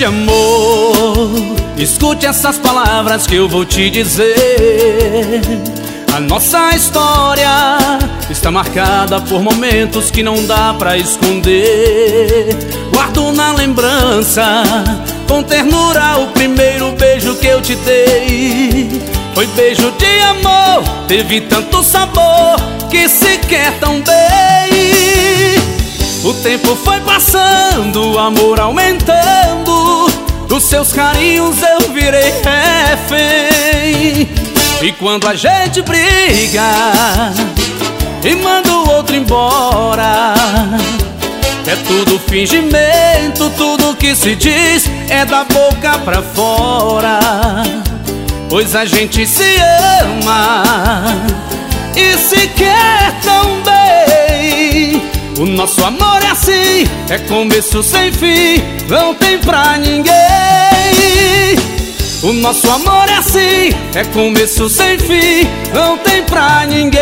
grande amor, escute essas palavras que eu vou te dizer. A nossa história está marcada por momentos que não dá pra esconder. Guardo na lembrança, com ternura, o primeiro beijo que eu te dei. Foi beijo de amor, teve tanto sabor que se quer tão bem. O tempo foi passando, o amor aumentando, dos seus carinhos eu virei refém. E quando a gente briga e manda o outro embora, é tudo fingimento, tudo que se diz é da boca pra fora. Pois a gente se ama e se quer tão bem. O nosso amor é assim, é começo sem fim, não tem pra ninguém. O nosso amor é assim, é começo sem fim, não tem pra ninguém.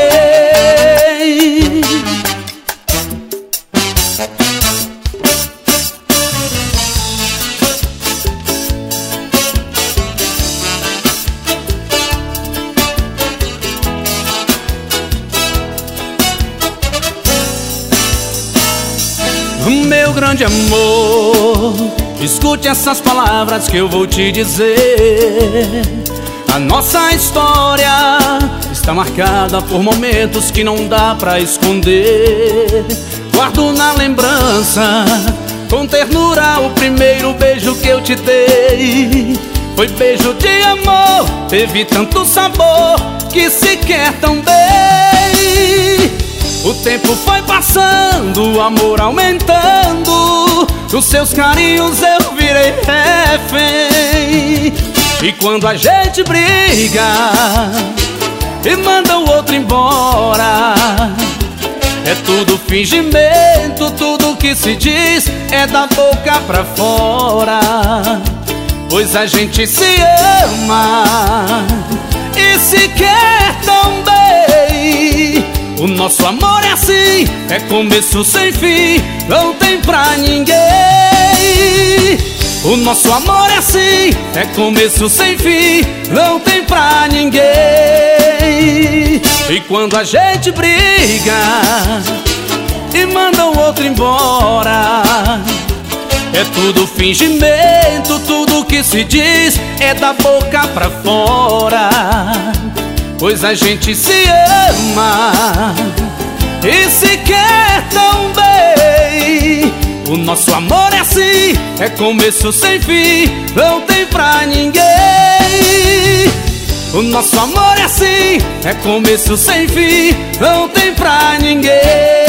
Meu grande amor, escute essas palavras que eu vou te dizer. A nossa história está marcada por momentos que não dá pra esconder. Guardo na lembrança, com ternura, o primeiro beijo que eu te dei. Foi beijo de amor, teve tanto sabor que se quer tão bem. O tempo foi passando, o amor aumentando, dos seus carinhos eu virei refém. E quando a gente briga e manda o outro embora, é tudo fingimento, tudo que se diz é da boca pra fora. Pois a gente se ama e se quer tão bem. O nosso amor é assim, é começo sem fim, não tem pra ninguém. O nosso amor é assim, é começo sem fim, não tem pra ninguém. E quando a gente briga e manda o outro embora, é tudo fingimento, tudo que se diz é da boca pra fora. Pois a gente se ama e se quer tão bem. O nosso amor é assim, é começo sem fim, não tem pra ninguém. O nosso amor é assim, é começo sem fim, não tem pra ninguém.